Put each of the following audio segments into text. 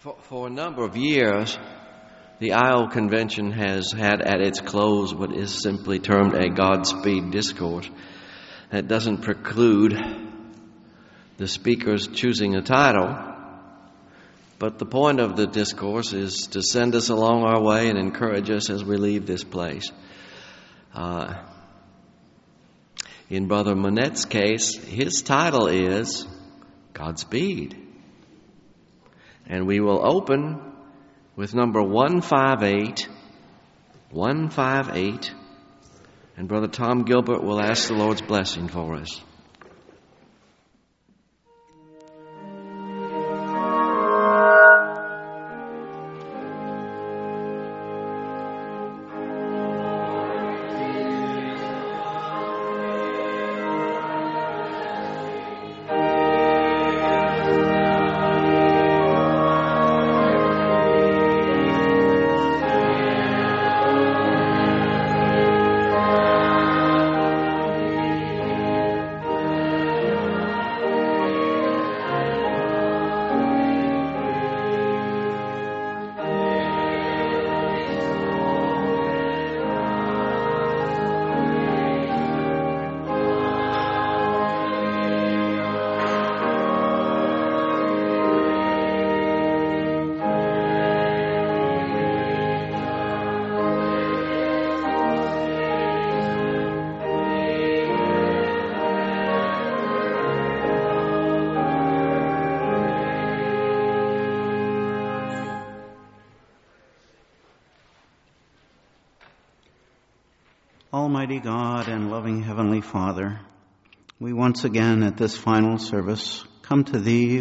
For a number of years, the IO Convention has had at its close what is simply termed a Godspeed discourse. That doesn't preclude the speakers choosing a title, but the point of the discourse is to send us along our way and encourage us as we leave this place. In Brother Monette's case, his title is Godspeed. And we will open with number 158, and Brother Tom Gilbert will ask the Lord's blessing for us. Almighty God and loving Heavenly Father, we once again at this final service come to Thee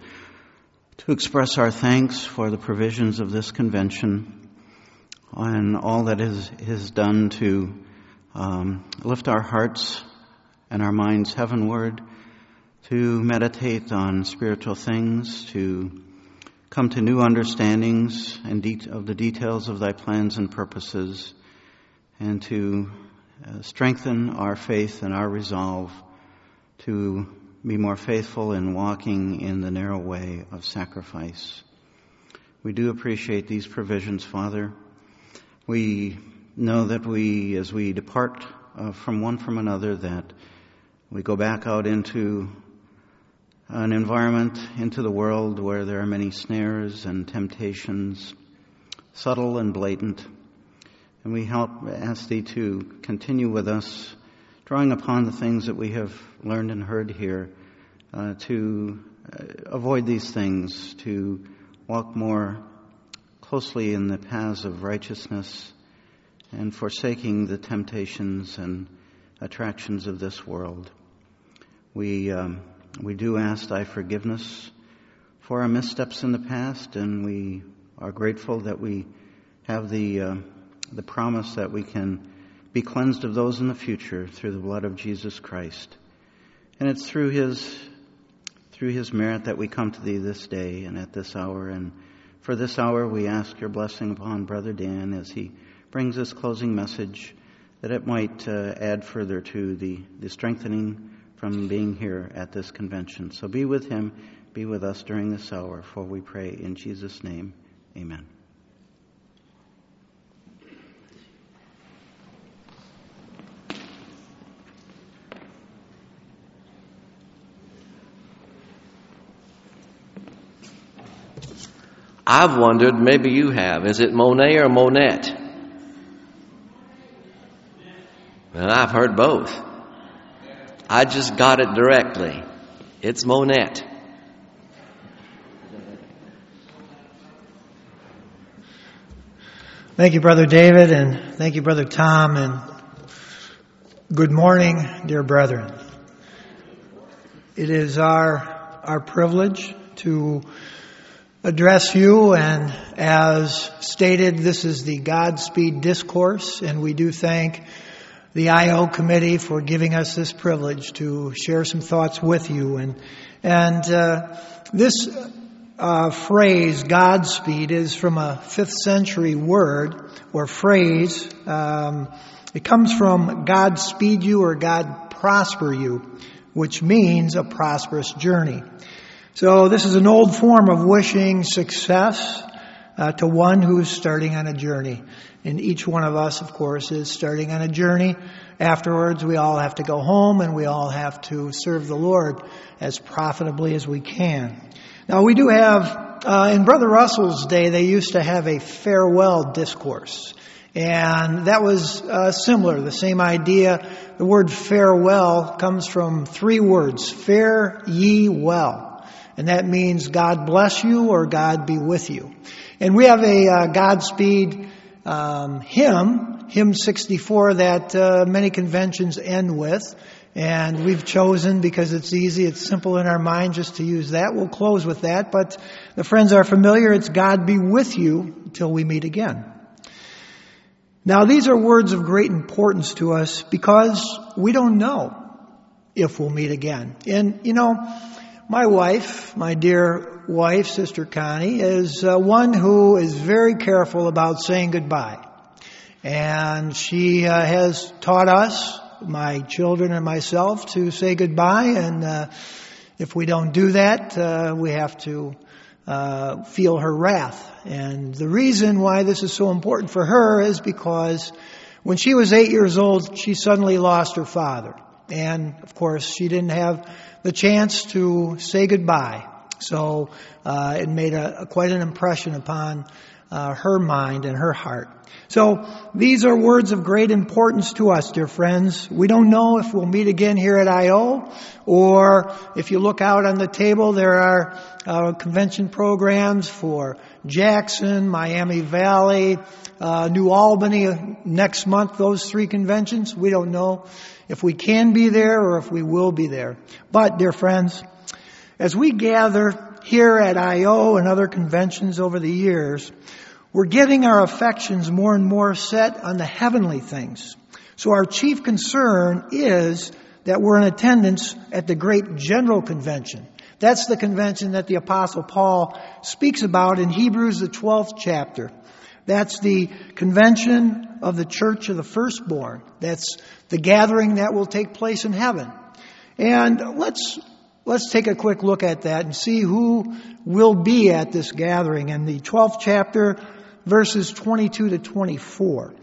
to express our thanks for the provisions of this convention and all that is done to lift our hearts and our minds heavenward, to meditate on spiritual things, to come to new understandings and of the details of Thy plans and purposes, and to strengthen our faith and our resolve to be more faithful in walking in the narrow way of sacrifice. We do appreciate these provisions, Father. We know that as we depart from one from another, that we go back out into an environment, into the world where there are many snares and temptations, subtle and blatant. And we ask Thee to continue with us, drawing upon the things that we have learned and heard here, to avoid these things, to walk more closely in the paths of righteousness and forsaking the temptations and attractions of this world. We do ask Thy forgiveness for our missteps in the past, and we are grateful that we have the promise that we can be cleansed of those in the future through the blood of Jesus Christ. And it's through His merit that we come to Thee this day and at this hour. And for this hour, we ask Your blessing upon Brother Dan as he brings this closing message, that it might add further to the strengthening from being here at this convention. So be with him, be with us during this hour, for we pray in Jesus' name. Amen. I've wondered, maybe you have, is it Monet or Monette? Well, I've heard both. I just got it directly. It's Monette. Thank you, Brother David, and thank you, Brother Tom, and good morning, dear brethren. It is our privilege to address you, and as stated, this is the Godspeed Discourse, and we do thank the IO Committee for giving us this privilege to share some thoughts with you. And this phrase, Godspeed, is from a 5th century word or phrase. It comes from God speed you or God prosper you, which means a prosperous journey. So this is an old form of wishing success to one who is starting on a journey. And each one of us, of course, is starting on a journey. Afterwards, we all have to go home and we all have to serve the Lord as profitably as we can. Now, we do have, in Brother Russell's day, they used to have a farewell discourse. And that was similar, the same idea. The word farewell comes from 3 words, fare ye well. And that means God bless you or God be with you. And we have a Godspeed hymn 64, that many conventions end with. And we've chosen, because it's easy, it's simple in our mind, just to use that. We'll close with that. But the friends are familiar. It's God be with you till we meet again. Now, these are words of great importance to us because we don't know if we'll meet again. And, my wife, my dear wife, Sister Connie, is one who is very careful about saying goodbye. And she has taught us, my children and myself, to say goodbye. And if we don't do that, we have to feel her wrath. And the reason why this is so important for her is because when she was 8 years old, she suddenly lost her father. And, of course, she didn't have the chance to say goodbye. So it made quite an impression upon her mind and her heart. So these are words of great importance to us, dear friends. We don't know if we'll meet again here at I.O., or if you look out on the table, there are convention programs for Jackson, Miami Valley, New Albany next month, those 3 conventions. We don't know if we can be there or if we will be there. But, dear friends, as we gather here at I.O. and other conventions over the years, we're getting our affections more and more set on the heavenly things. So our chief concern is that we're in attendance at the great general convention. That's the convention that the Apostle Paul speaks about in Hebrews, the 12th chapter. That's the convention of the church of the firstborn. That's the gathering that will take place in heaven. And let's take a quick look at that and see who will be at this gathering in the 12th chapter, verses 22 to 24.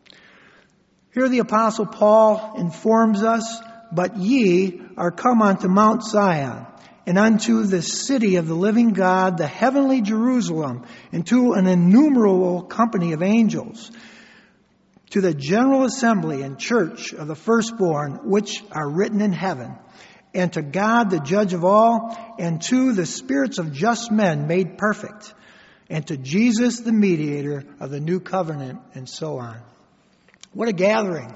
Here the Apostle Paul informs us, "But ye are come unto Mount Zion, and unto the city of the living God, the heavenly Jerusalem, and to an innumerable company of angels, to the general assembly and church of the firstborn, which are written in heaven, and to God the judge of all, and to the spirits of just men made perfect, and to Jesus the mediator of the new covenant," and so on. What a gathering.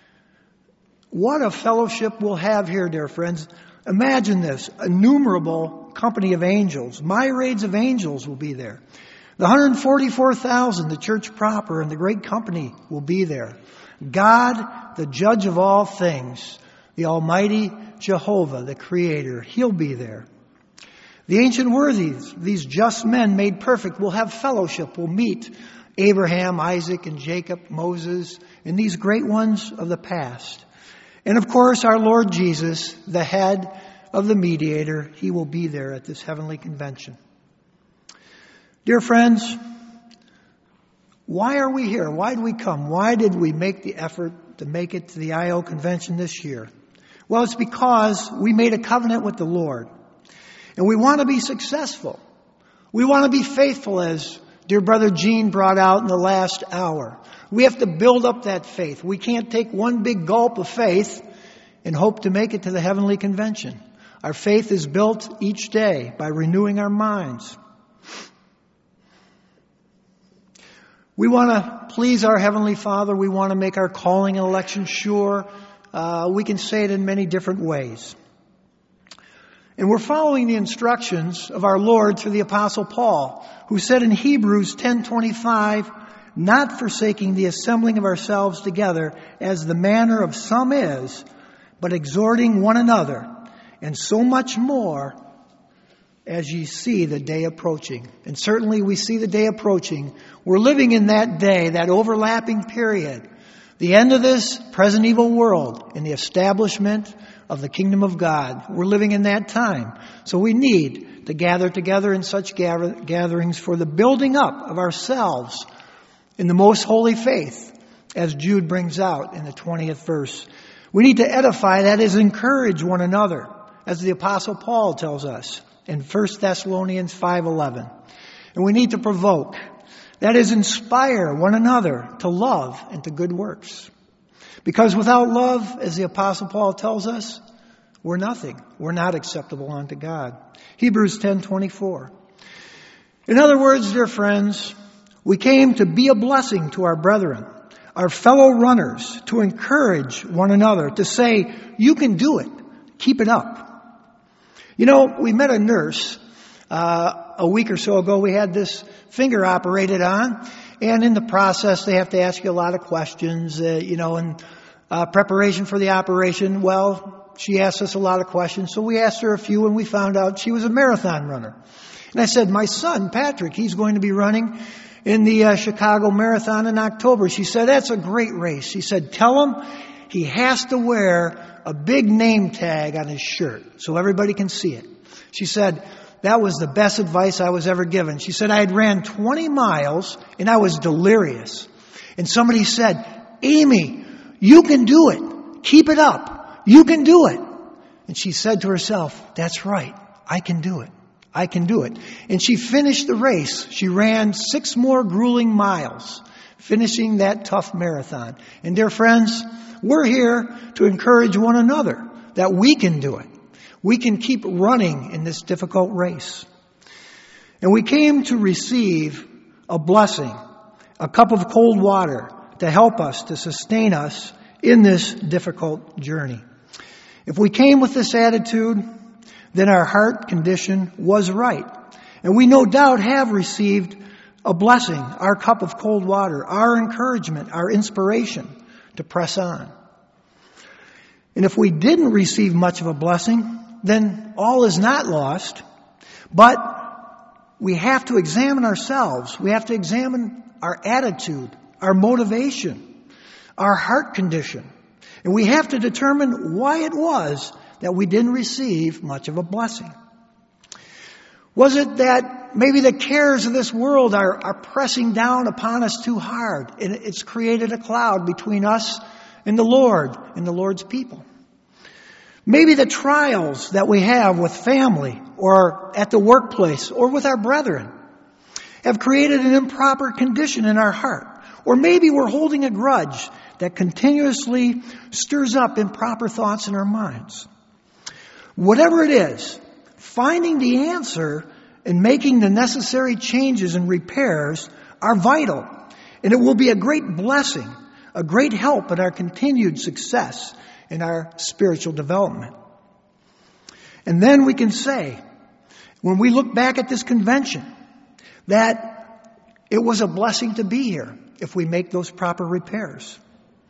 What a fellowship we'll have here, dear friends. Imagine this, innumerable company of angels. Myriads of angels will be there. The 144,000, the church proper, and the great company will be there. God, the judge of all things, the Almighty Jehovah, the Creator, He'll be there. The ancient worthies, these just men made perfect, will have fellowship, will meet Abraham, Isaac, and Jacob, Moses, and these great ones of the past. And of course, our Lord Jesus, the head of the mediator, He will be there at this heavenly convention. Dear friends, why are we here? Why did we come? Why did we make the effort to make it to the I.O. convention this year? Well, it's because we made a covenant with the Lord. And we want to be successful. We want to be faithful, as dear Brother Gene brought out in the last hour. We have to build up that faith. We can't take one big gulp of faith and hope to make it to the heavenly convention. Our faith is built each day by renewing our minds. We want to please our Heavenly Father. We want to make our calling and election sure. We can say it in many different ways. And we're following the instructions of our Lord through the Apostle Paul, who said in Hebrews 10:25, "Not forsaking the assembling of ourselves together, as the manner of some is, but exhorting one another, and so much more as ye see the day approaching." And certainly we see the day approaching. We're living in that day, that overlapping period, the end of this present evil world and the establishment of the kingdom of God. We're living in that time. So we need to gather together in such gatherings for the building up of ourselves in the most holy faith, as Jude brings out in the 20th verse. We need to edify, that is, encourage one another, as the Apostle Paul tells us in 1 Thessalonians 5:11. And we need to provoke, that is, inspire one another to love and to good works. Because without love, as the Apostle Paul tells us, we're nothing. We're not acceptable unto God. Hebrews 10:24. In other words, dear friends, we came to be a blessing to our brethren, our fellow runners, to encourage one another, to say, you can do it. Keep it up. You know, we met a nurse a week or so ago. We had this finger operated on, and in the process, they have to ask you a lot of questions, in preparation for the operation. Well, she asked us a lot of questions, so we asked her a few, and we found out she was a marathon runner. And I said, my son, Patrick, he's going to be running in the Chicago Marathon in October. She said, that's a great race. She said, tell him he has to wear a big name tag on his shirt so everybody can see it. She said, that was the best advice I was ever given. She said, I had ran 20 miles and I was delirious. And somebody said, Amy, you can do it. Keep it up. You can do it. And she said to herself, that's right. I can do it. I can do it. And she finished the race. She ran 6 more grueling miles, finishing that tough marathon. And dear friends, we're here to encourage one another that we can do it. We can keep running in this difficult race. And we came to receive a blessing, a cup of cold water to help us, to sustain us in this difficult journey. If we came with this attitude, then our heart condition was right. And we no doubt have received a blessing, our cup of cold water, our encouragement, our inspiration to press on. And if we didn't receive much of a blessing, then all is not lost. But we have to examine ourselves. We have to examine our attitude, our motivation, our heart condition. And we have to determine why it was that we didn't receive much of a blessing. Was it that maybe the cares of this world are pressing down upon us too hard, and it's created a cloud between us and the Lord and the Lord's people? Maybe the trials that we have with family or at the workplace or with our brethren have created an improper condition in our heart. Or maybe we're holding a grudge that continuously stirs up improper thoughts in our minds. Whatever it is, finding the answer and making the necessary changes and repairs are vital. And it will be a great blessing, a great help in our continued success in our spiritual development. And then we can say, when we look back at this convention, that it was a blessing to be here if we make those proper repairs.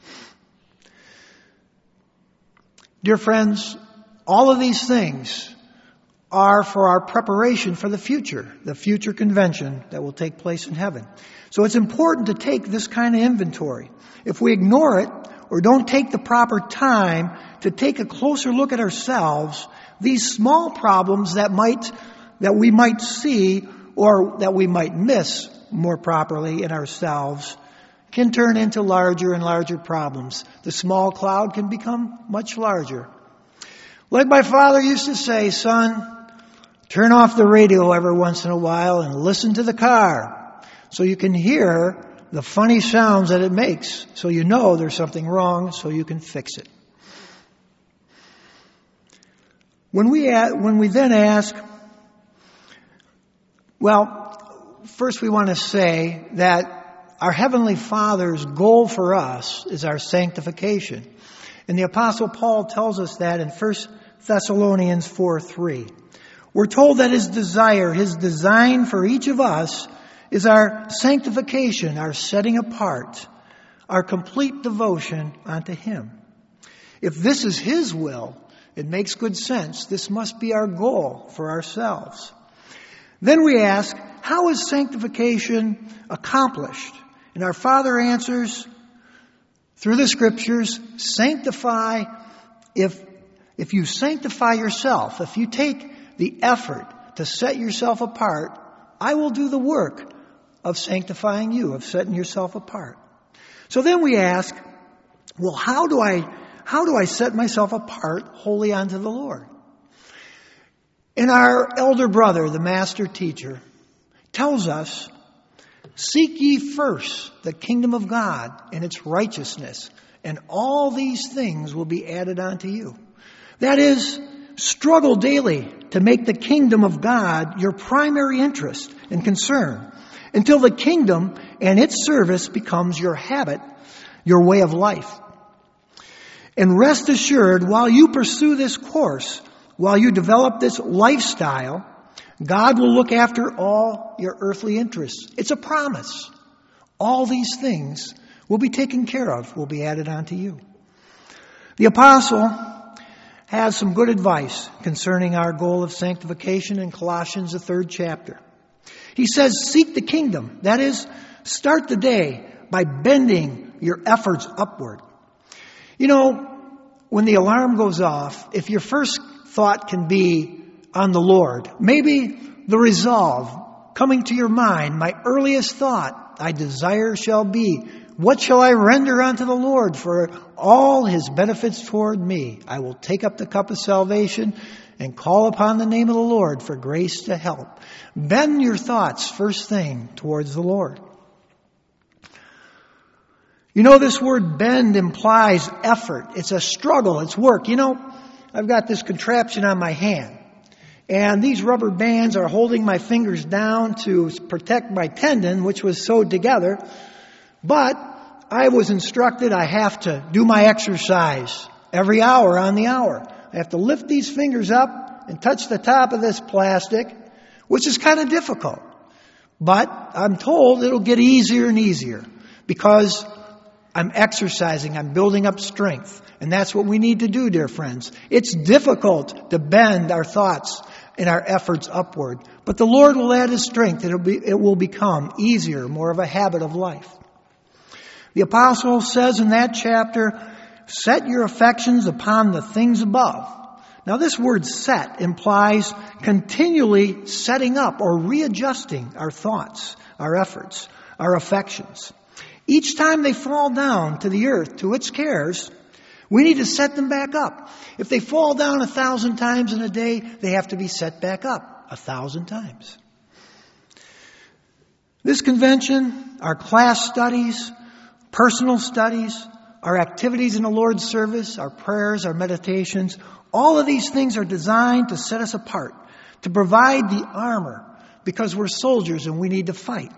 Dear friends, all of these things are for our preparation for the future convention that will take place in heaven. So it's important to take this kind of inventory. If we ignore it or don't take the proper time to take a closer look at ourselves, these small problems that we might see or that we might miss more properly in ourselves can turn into larger and larger problems. The small cloud can become much larger. Like my father used to say, son, turn off the radio every once in a while and listen to the car so you can hear the funny sounds that it makes, so you know there's something wrong, so you can fix it. When we then ask, well, first we want to say that our Heavenly Father's goal for us is our sanctification. And the Apostle Paul tells us that in 1 Thessalonians 4:3. We're told that his desire, his design for each of us is our sanctification, our setting apart, our complete devotion unto him. If this is his will, it makes good sense. This must be our goal for ourselves. Then we ask, how is sanctification accomplished? And our Father answers through the Scriptures, sanctify. If you sanctify yourself, if you take the effort to set yourself apart, I will do the work of sanctifying you, of setting yourself apart. So then we ask, well, how do I set myself apart wholly unto the Lord? And our elder brother, the master teacher, tells us, seek ye first the kingdom of God and its righteousness, and all these things will be added unto you. That is, struggle daily to make the kingdom of God your primary interest and concern until the kingdom and its service becomes your habit, your way of life. And rest assured, while you pursue this course, while you develop this lifestyle, God will look after all your earthly interests. It's a promise. All these things will be taken care of, will be added onto you. The apostle has some good advice concerning our goal of sanctification in Colossians, the 3rd chapter. He says, seek the kingdom. That is, start the day by bending your efforts upward. You know, when the alarm goes off, if your first thought can be on the Lord, maybe the resolve coming to your mind, my earliest thought, I desire shall be, what shall I render unto the Lord for all His benefits toward me? I will take up the cup of salvation and call upon the name of the Lord for grace to help. Bend your thoughts first thing towards the Lord. You know, this word bend implies effort. It's a struggle. It's work. You know, I've got this contraption on my hand. And these rubber bands are holding my fingers down to protect my tendon, which was sewed together. But I was instructed I have to do my exercise every hour on the hour. I have to lift these fingers up and touch the top of this plastic, which is kind of difficult. But I'm told it'll get easier and easier because I'm exercising, I'm building up strength. And that's what we need to do, dear friends. It's difficult to bend our thoughts and our efforts upward. But the Lord will add His strength. It will become easier, more of a habit of life. The apostle says in that chapter, set your affections upon the things above. Now this word set implies continually setting up or readjusting our thoughts, our efforts, our affections. Each time they fall down to the earth, to its cares, we need to set them back up. If they fall down 1,000 times in a day, they have to be set back up 1,000 times. This convention, our class studies, personal studies, our activities in the Lord's service, our prayers, our meditations, all of these things are designed to set us apart, to provide the armor, because we're soldiers and we need to fight.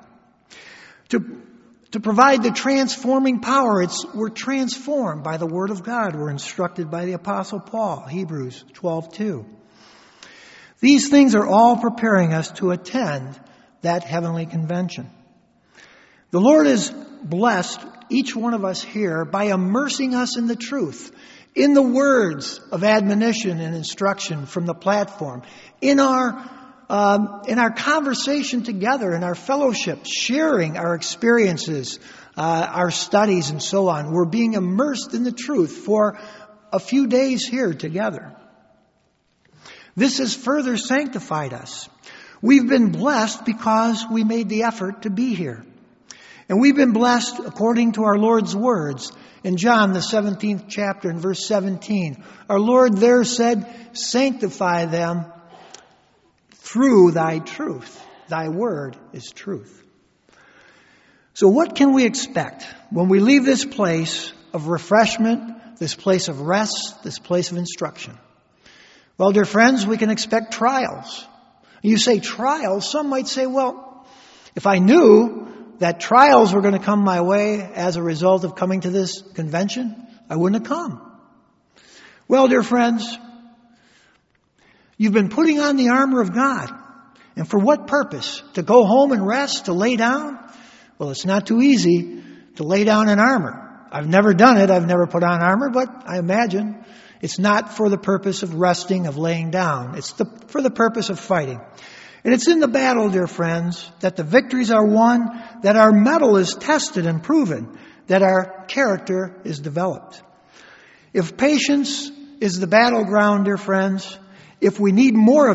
To provide the transforming power, we're transformed by the Word of God. We're instructed by the Apostle Paul, Hebrews 12:2. These things are all preparing us to attend that heavenly convention. The Lord has blessed each one of us here by immersing us in the truth, in the words of admonition and instruction from the platform, in our conversation together, in our fellowship, sharing our experiences, our studies and so on. We're being immersed in the truth for a few days here together. This has further sanctified us. We've been blessed because we made the effort to be here. And we've been blessed according to our Lord's words. In John, the 17th chapter, in verse 17, our Lord there said, sanctify them through thy truth. Thy word is truth. So what can we expect when we leave this place of refreshment, this place of rest, this place of instruction? Well, dear friends, we can expect trials. You say trials, some might say, well, if I knew that trials were going to come my way as a result of coming to this convention, I wouldn't have come. Well, dear friends, you've been putting on the armor of God. And for what purpose? To go home and rest? To lay down? Well, it's not too easy to lay down in armor. I've never done it. I've never put on armor, but I imagine it's not for the purpose of resting, of laying down. It's for the purpose of fighting. And it's in the battle, dear friends, that the victories are won, that our mettle is tested and proven, that our character is developed. If patience is the battleground, dear friends, if we need more of it,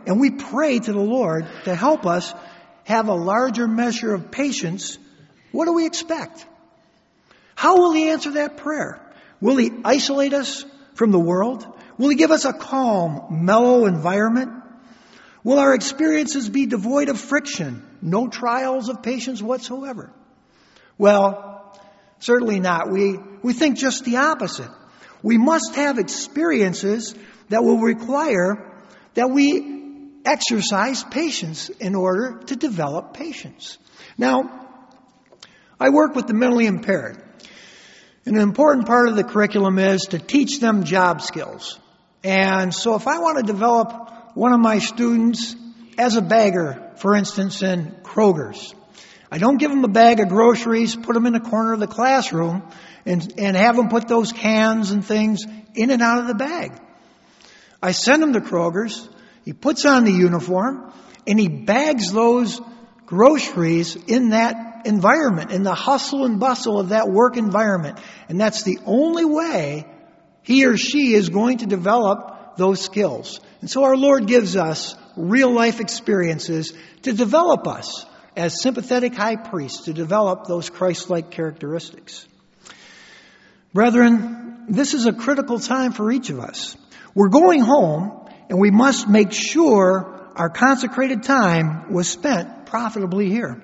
and we pray to the Lord to help us have a larger measure of patience, what do we expect? How will He answer that prayer? Will He isolate us from the world? Will He give us a calm, mellow environment? Will our experiences be devoid of friction, no trials of patience whatsoever? Well, certainly not. We think just the opposite. We must have experiences that will require that we exercise patience in order to develop patience. Now, I work with the mentally impaired. And an important part of the curriculum is to teach them job skills. And so if I want to develop one of my students as a bagger, for instance, in Kroger's, I don't give them a bag of groceries, put them in the corner of the classroom, and have them put those cans and things in and out of the bag. I send him to Kroger's, he puts on the uniform, and he bags those groceries in that environment, in the hustle and bustle of that work environment. And that's the only way he or she is going to develop those skills. And so our Lord gives us real life experiences to develop us as sympathetic high priests, to develop those Christ-like characteristics. Brethren, this is a critical time for each of us. We're going home, and we must make sure our consecrated time was spent profitably here.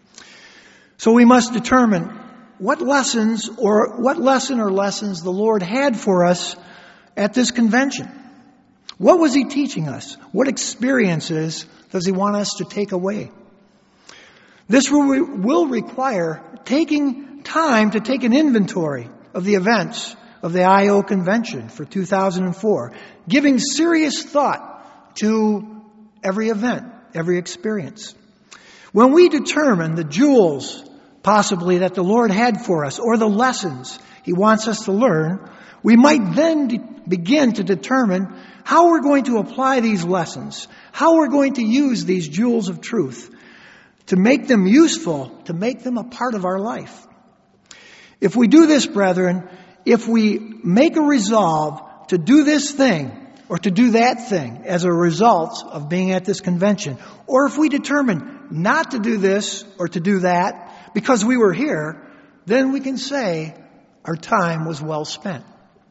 So we must determine what lesson or lessons the Lord had for us at this convention. What was He teaching us? What experiences does He want us to take away? This will require taking time to take an inventory of the events of the I.O. Convention for 2004, giving serious thought to every event, every experience. When we determine the jewels possibly that the Lord had for us, or the lessons He wants us to learn, we might then begin to determine how we're going to apply these lessons, how we're going to use these jewels of truth to make them useful, to make them a part of our life. If we do this, brethren, if we make a resolve to do this thing or to do that thing as a result of being at this convention, or if we determine not to do this or to do that because we were here, then we can say our time was well spent.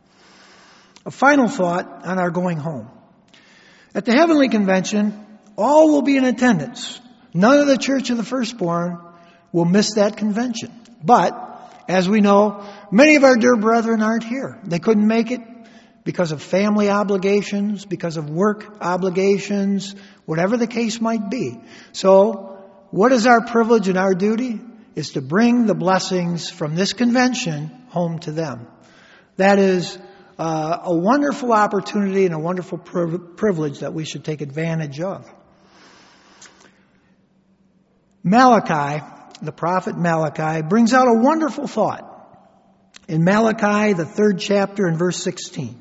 A final thought on our going home. At the Heavenly Convention, all will be in attendance. None of the Church of the Firstborn will miss that convention. But, as we know, many of our dear brethren aren't here. They couldn't make it because of family obligations, because of work obligations, whatever the case might be. So, what is our privilege and our duty? Is to bring the blessings from this convention home to them. That is a wonderful opportunity and a wonderful privilege that we should take advantage of. Malachi, the prophet Malachi, brings out a wonderful thought. In Malachi, the 3rd chapter and verse 16.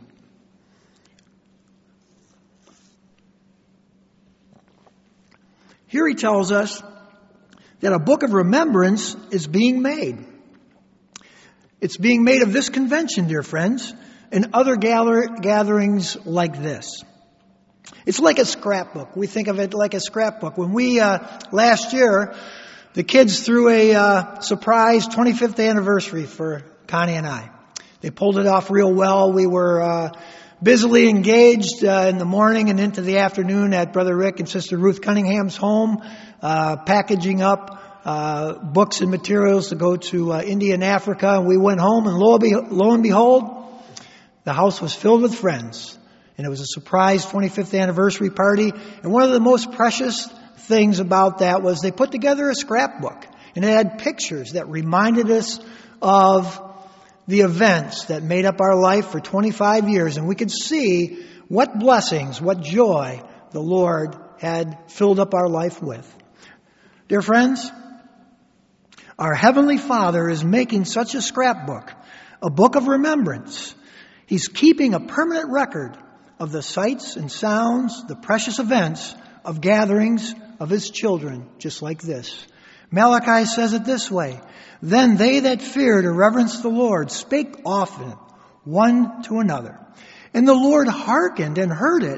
Here he tells us that a book of remembrance is being made. It's being made of this convention, dear friends, and other gatherings like this. It's like a scrapbook. We think of it like a scrapbook. When we, last year, the kids threw a surprise 25th anniversary for Connie and I. They pulled it off real well. We were busily engaged in the morning and into the afternoon at Brother Rick and Sister Ruth Cunningham's home, packaging up books and materials to go to India and Africa. And we went home, and lo and behold, the house was filled with friends. And it was a surprise 25th anniversary party. And one of the most precious things about that was they put together a scrapbook. And it had pictures that reminded us of the events that made up our life for 25 years. And we could see what blessings, what joy the Lord had filled up our life with. Dear friends, our Heavenly Father is making such a scrapbook, a book of remembrance. He's keeping a permanent record of the sights and sounds, the precious events of gatherings of His children, just like this. Malachi says it this way: Then they that feared or reverenced the Lord spake often one to another. And the Lord hearkened and heard it,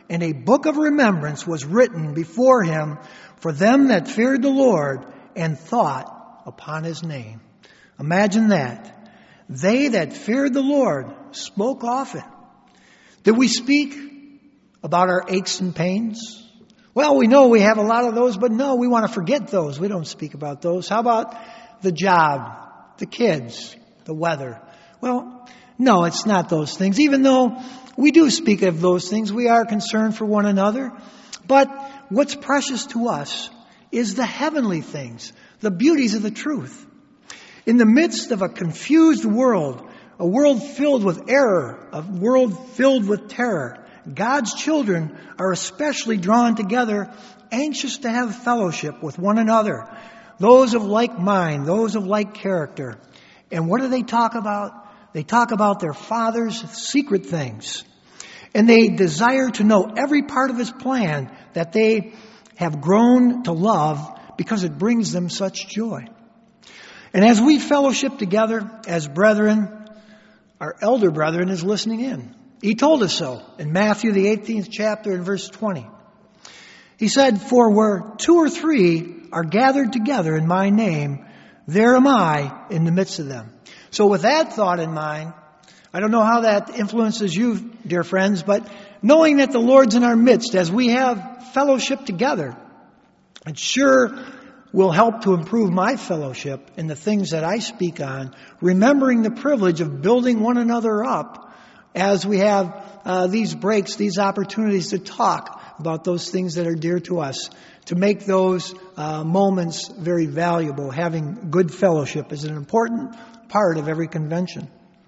and a book of remembrance was written before him for them that feared the Lord and thought upon his name. Imagine that. They that feared the Lord spoke often. Did we speak about our aches and pains? Well, we know we have a lot of those, but no, we want to forget those. We don't speak about those. How about the job, the kids, the weather? Well, no, it's not those things. Even though we do speak of those things, we are concerned for one another. But what's precious to us is the heavenly things, the beauties of the truth. In the midst of a confused world, a world filled with error, a world filled with terror, God's children are especially drawn together, anxious to have fellowship with one another, those of like mind, those of like character. And what do they talk about? They talk about their Father's secret things. And they desire to know every part of His plan that they have grown to love because it brings them such joy. And as we fellowship together as brethren, our elder brethren is listening in. He told us so in Matthew, the 18th chapter, and verse 20. He said, "For where 2 or 3 are gathered together in my name, there am I in the midst of them." So with that thought in mind, I don't know how that influences you, dear friends, but knowing that the Lord's in our midst as we have fellowship together, it sure will help to improve my fellowship in the things that I speak on, remembering the privilege of building one another up as we have these breaks, these opportunities to talk about those things that are dear to us, to make those moments very valuable. Having good fellowship is an important part of every convention.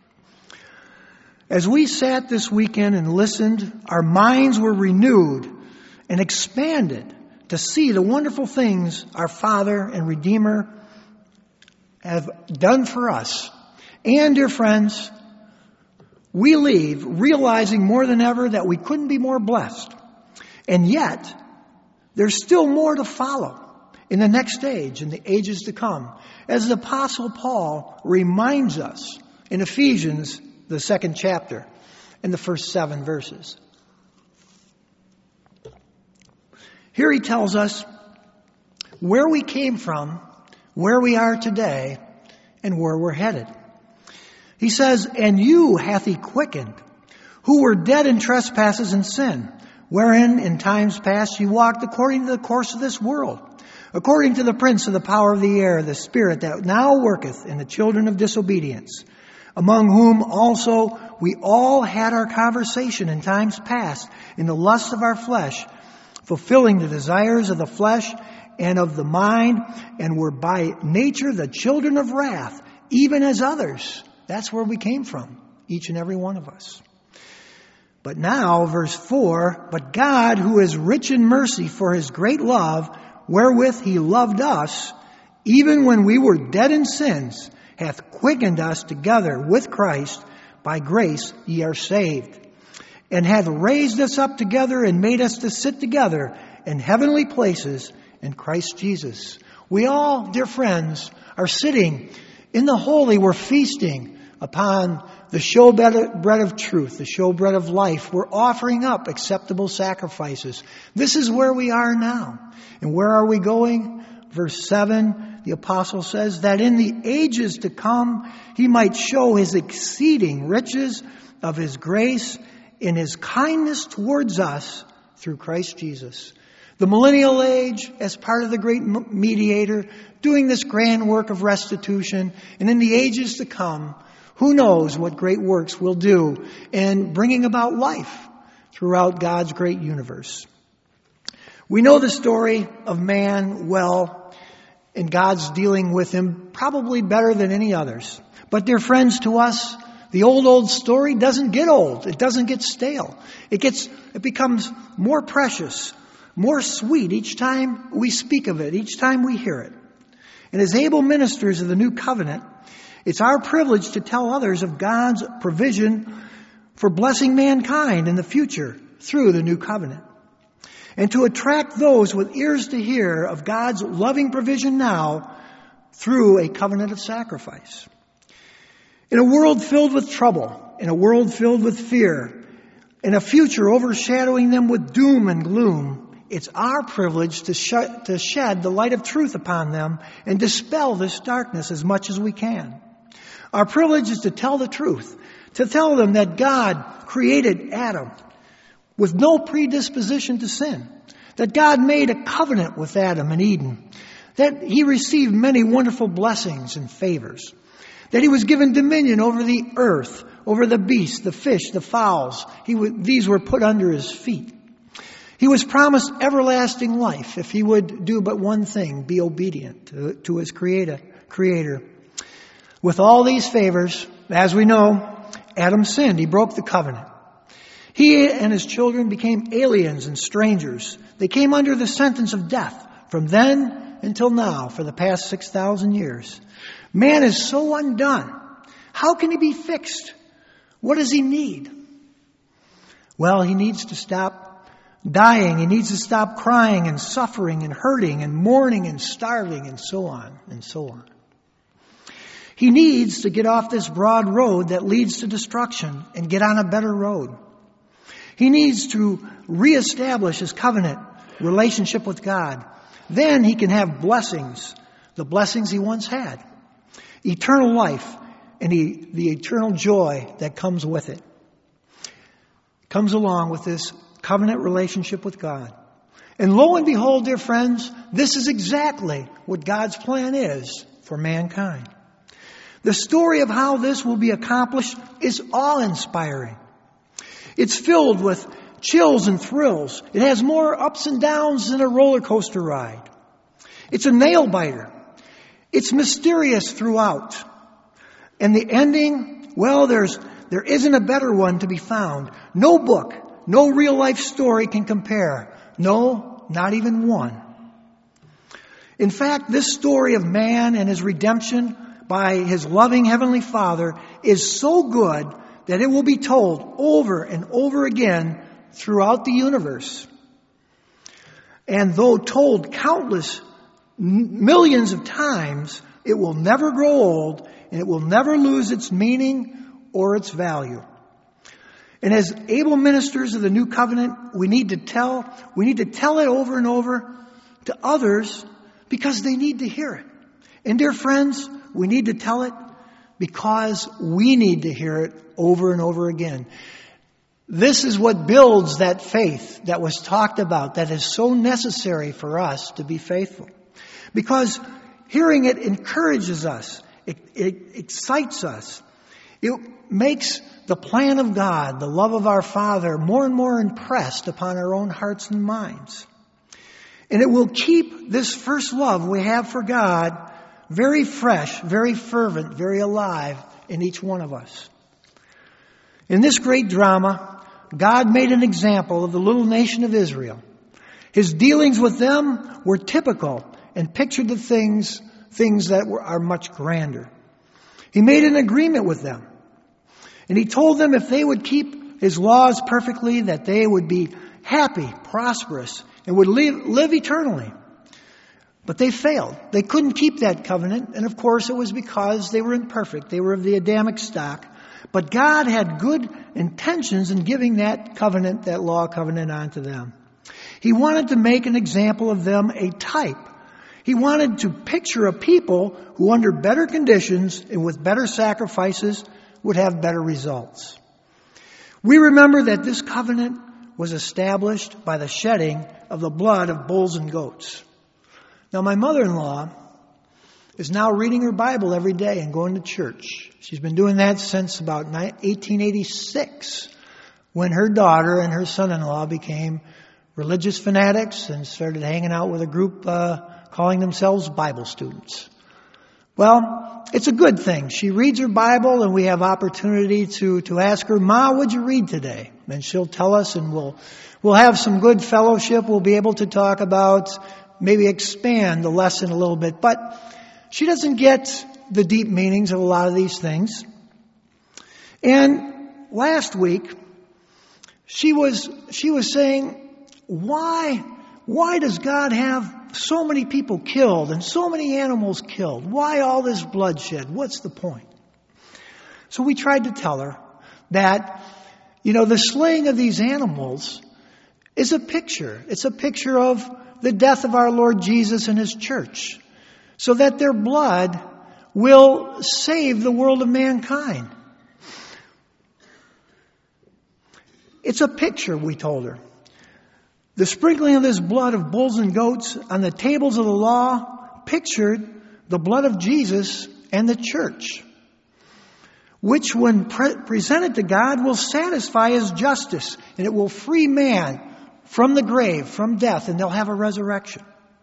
As we sat this weekend and listened, our minds were renewed and expanded to see the wonderful things our Father and Redeemer have done for us. And, dear friends, we leave realizing more than ever that we couldn't be more blessed. And yet, there's still more to follow in the next age, in the ages to come. As the Apostle Paul reminds us in Ephesians, the 2nd chapter, in the first 7 verses. Here he tells us where we came from, where we are today, and where we're headed. He says, "And you hath He quickened, who were dead in trespasses and sin, wherein in times past ye walked according to the course of this world, according to the prince of the power of the air, the spirit that now worketh in the children of disobedience, among whom also we all had our conversation in times past, in the lust of our flesh, fulfilling the desires of the flesh and of the mind, and were by nature the children of wrath, even as others." That's where we came from, each and every one of us. But now, verse 4, "But God, who is rich in mercy for His great love, wherewith He loved us, even when we were dead in sins, hath quickened us together with Christ. By grace ye are saved. And hath raised us up together and made us to sit together in heavenly places in Christ Jesus." We all, dear friends, are sitting in the holy. We're feasting upon the showbread of truth, the showbread of life. We're offering up acceptable sacrifices. This is where we are now. And where are we going? Verse 7, the apostle says that in the ages to come, He might show His exceeding riches of His grace in His kindness towards us through Christ Jesus. The millennial age, as part of the great mediator, doing this grand work of restitution. And in the ages to come, who knows what great works we'll do in bringing about life throughout God's great universe. We know the story of man well, and God's dealing with him probably better than any others. But dear friends, to us, the old story doesn't get old. It doesn't get stale. It becomes more precious, more sweet each time we speak of it, each time we hear it. And as able ministers of the new covenant, it's our privilege to tell others of God's provision for blessing mankind in the future through the new covenant. And to attract those with ears to hear of God's loving provision now through a covenant of sacrifice. In a world filled with trouble, in a world filled with fear, and a future overshadowing them with doom and gloom, it's our privilege to shed the light of truth upon them and dispel this darkness as much as we can. Our privilege is to tell the truth, to tell them that God created Adam with no predisposition to sin, that God made a covenant with Adam in Eden, that he received many wonderful blessings and favors, that he was given dominion over the earth, over the beasts, the fish, the fowls. These were put under his feet. He was promised everlasting life if he would do but one thing, be obedient to his Creator. With all these favors, as we know, Adam sinned. He broke the covenant. He and his children became aliens and strangers. They came under the sentence of death from then until now for the past 6,000 years. Man is so undone. How can he be fixed? What does he need? Well, he needs to stop dying. He needs to stop crying and suffering and hurting and mourning and starving and so on and so on. He needs to get off this broad road that leads to destruction and get on a better road. He needs to reestablish his covenant relationship with God. Then he can have blessings, the blessings he once had, eternal life, and the eternal joy that comes with it. Comes along with this covenant relationship with God. And lo and behold, dear friends, this is exactly what God's plan is for mankind. The story of how this will be accomplished is awe-inspiring. It's filled with chills and thrills. It has more ups and downs than a roller coaster ride. It's a nail-biter. It's mysterious throughout. And the ending, well, there isn't a better one to be found. No book, no real-life story can compare. No, not even one. In fact, this story of man and his redemption by his loving Heavenly Father is so good that it will be told over and over again throughout the universe. And though told countless millions of times, it will never grow old and it will never lose its meaning or its value. And as able ministers of the new covenant, we need to tell it over and over to others because they need to hear it. And dear friends, we need to tell it because we need to hear it over and over again. This is what builds that faith that was talked about, that is so necessary for us to be faithful. Because hearing it encourages us. It excites us. It makes the plan of God, the love of our Father, more and more impressed upon our own hearts and minds. And it will keep this first love we have for God very fresh, very fervent, very alive in each one of us. In this great drama, God made an example of the little nation of Israel. His dealings with them were typical and pictured the things that are much grander. He made an agreement with them. And he told them if they would keep his laws perfectly, that they would be happy, prosperous, and would live eternally. But they failed. They couldn't keep that covenant. And of course, it was because they were imperfect. They were of the Adamic stock. But God had good intentions in giving that covenant, that law covenant, onto them. He wanted to make an example of them, a type. He wanted to picture a people who, under better conditions and with better sacrifices, would have better results. We remember that this covenant was established by the shedding of the blood of bulls and goats. Now, my mother-in-law is now reading her Bible every day and going to church. She's been doing that since about 1886, when her daughter and her son-in-law became religious fanatics and started hanging out with a group calling themselves Bible students. Well, it's a good thing. She reads her Bible, and we have opportunity to ask her, "Ma, what'd you read today?" And she'll tell us, and we'll have some good fellowship. We'll be able to talk about, maybe expand the lesson a little bit. But she doesn't get the deep meanings of a lot of these things. And last week, she was saying, why does God have so many people killed and so many animals killed? Why all this bloodshed? What's the point? So we tried to tell her that The slaying of these animals is a picture. It's a picture of the death of our Lord Jesus and His church, so that their blood will save the world of mankind. It's a picture, we told her. The sprinkling of this blood of bulls and goats on the tables of the law pictured the blood of Jesus and the church, which when presented to God will satisfy His justice, and it will free man from the grave, from death, and they'll have a resurrection.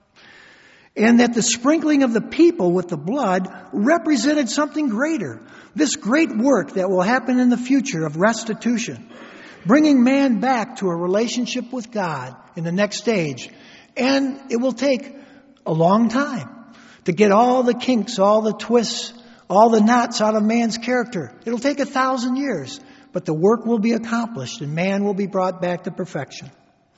And that the sprinkling of the people with the blood represented something greater. This great work that will happen in the future of restitution, bringing man back to a relationship with God in the next stage. And it will take a long time to get all the kinks, all the twists, all the knots out of man's character. It'll take 1,000 years, but the work will be accomplished and man will be brought back to perfection.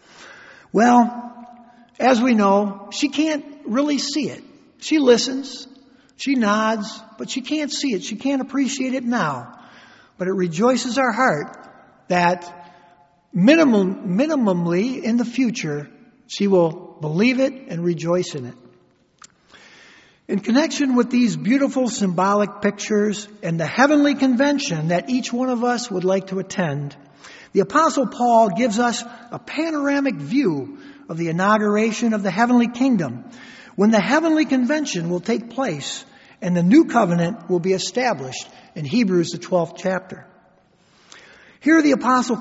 Well, as we know, she can't really see it. She listens, she nods, but she can't see it. She can't appreciate it now. But it rejoices our heart that minimally in the future, she will believe it and rejoice in it. In connection with these beautiful symbolic pictures and the heavenly convention that each one of us would like to attend, the Apostle Paul gives us a panoramic view of the inauguration of the heavenly kingdom, when the heavenly convention will take place and the new covenant will be established in Hebrews, the 12th chapter. Here the Apostle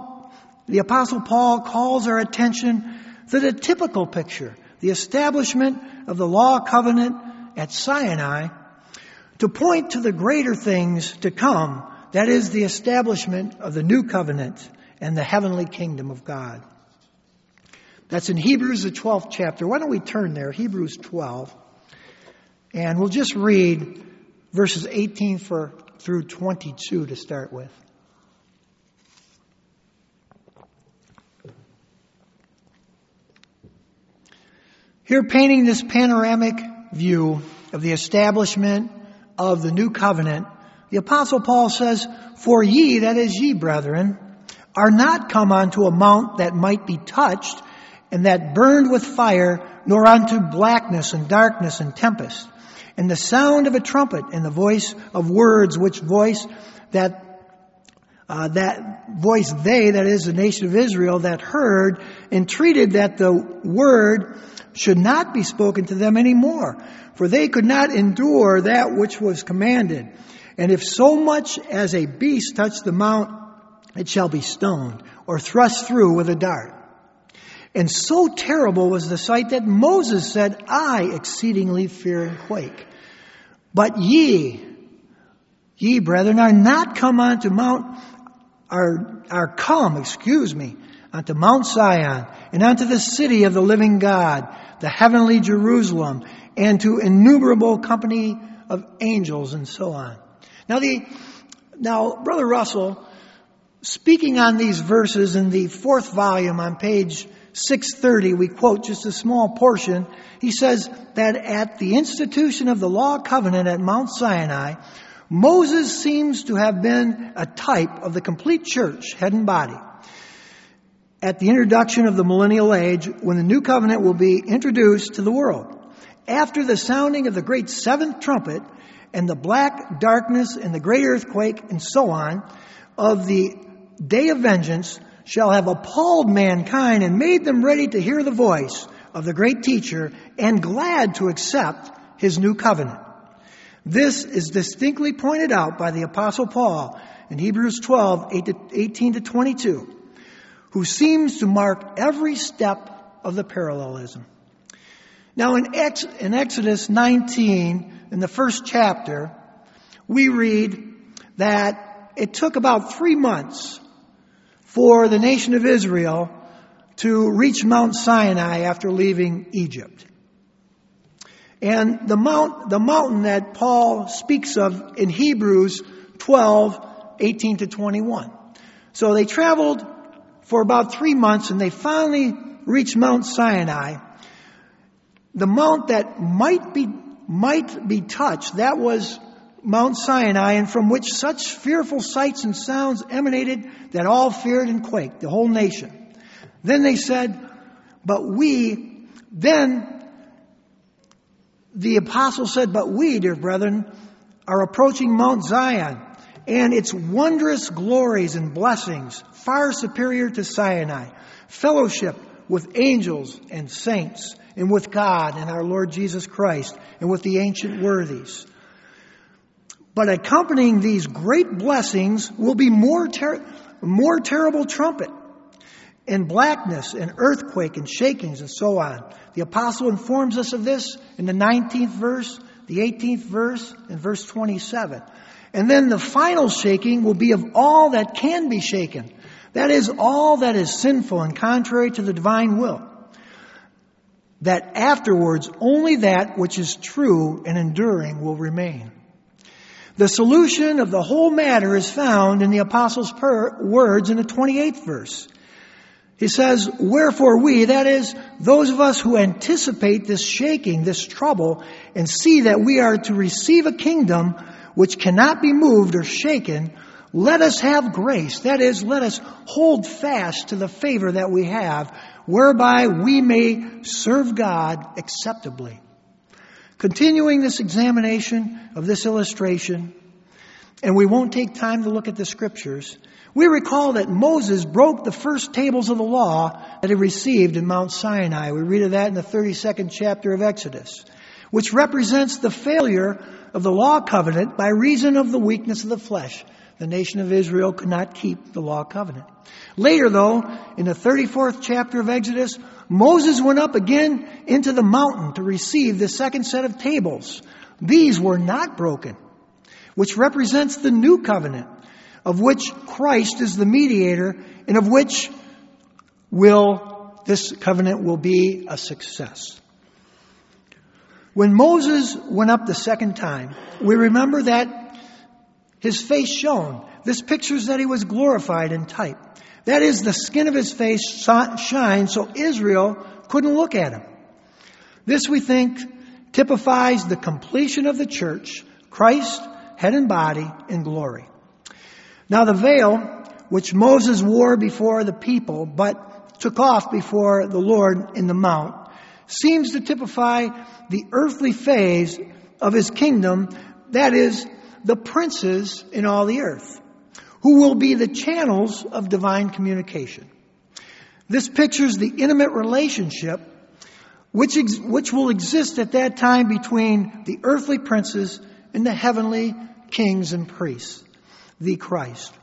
Paul calls our attention to the typical picture, the establishment of the law covenant at Sinai, to point to the greater things to come, that is the establishment of the new covenant and the heavenly kingdom of God. That's in Hebrews, the 12th chapter. Why don't we turn there, Hebrews 12, and we'll just read verses 18 through 22 to start with. Here, painting this panoramic view of the establishment of the new covenant, the Apostle Paul says, "For ye, that is ye, brethren, are not come unto a mount that might be touched, and that burned with fire, nor unto blackness and darkness and tempest, and the sound of a trumpet, and the voice of words, which voice that they, that is the nation of Israel, that heard, entreated that the word should not be spoken to them any more, for they could not endure that which was commanded. And if so much as a beast touch the mount, it shall be stoned, or thrust through with a dart. And so terrible was the sight that Moses said, I exceedingly fear and quake. But ye, brethren, are not come unto unto Mount Zion, and unto the city of the living God, the heavenly Jerusalem, and to innumerable company of angels," and so on. Now, Brother Russell, speaking on these verses in the 4th volume on page 630, we quote just a small portion. He says that at the institution of the law covenant at Mount Sinai, Moses seems to have been a type of the complete church, head and body. At the introduction of the millennial age, when the new covenant will be introduced to the world, after the sounding of the great 7th trumpet and the black darkness and the great earthquake and so on, of the day of vengeance shall have appalled mankind and made them ready to hear the voice of the great teacher and glad to accept his new covenant. This is distinctly pointed out by the Apostle Paul in Hebrews 12, 18 to 22, who seems to mark every step of the parallelism. Now in Exodus 19, in the 1st chapter, we read that it took about 3 months for the nation of Israel to reach Mount Sinai after leaving Egypt. And the mountain that Paul speaks of in Hebrews 12, 18 to 21. So they traveled for about 3 months and they finally reached Mount Sinai. The mount that might be touched, that was Mount Sinai, and from which such fearful sights and sounds emanated that all feared and quaked, the whole nation. Then they said, then the apostle said, but we, dear brethren, are approaching Mount Zion and its wondrous glories and blessings, far superior to Sinai, fellowship with angels and saints, and with God and our Lord Jesus Christ, and with the ancient worthies. But accompanying these great blessings will be more terrible trumpet, and blackness, and earthquake, and shakings, and so on. The apostle informs us of this in the 19th verse, the 18th verse, and verse 27. And then the final shaking will be of all that can be shaken. That is, all that is sinful and contrary to the divine will. That afterwards only that which is true and enduring will remain. The solution of the whole matter is found in the apostle's words in the 28th verse. He says, wherefore we, that is, those of us who anticipate this shaking, this trouble, and see that we are to receive a kingdom which cannot be moved or shaken, let us have grace. That is, let us hold fast to the favor that we have, whereby we may serve God acceptably. Continuing this examination of this illustration, and we won't take time to look at the scriptures, we recall that Moses broke the first tables of the law that he received in Mount Sinai. We read of that in the 32nd chapter of Exodus, which represents the failure of the law covenant by reason of the weakness of the flesh. The nation of Israel could not keep the law covenant. Later, though, in the 34th chapter of Exodus, Moses went up again into the mountain to receive the second set of tables. These were not broken, which represents the new covenant, of which Christ is the mediator, and of which this covenant will be a success. When Moses went up the second time, we remember that his face shone. This pictures that he was glorified in type. That is, the skin of his face shined so Israel couldn't look at him. This, we think, typifies the completion of the church, Christ, head and body, in glory. Now the veil, which Moses wore before the people, but took off before the Lord in the mount, seems to typify the earthly phase of his kingdom, that is, the princes in all the earth, who will be the channels of divine communication. This pictures the intimate relationship which will exist at that time between the earthly princes and the heavenly kings and priests, the Christ.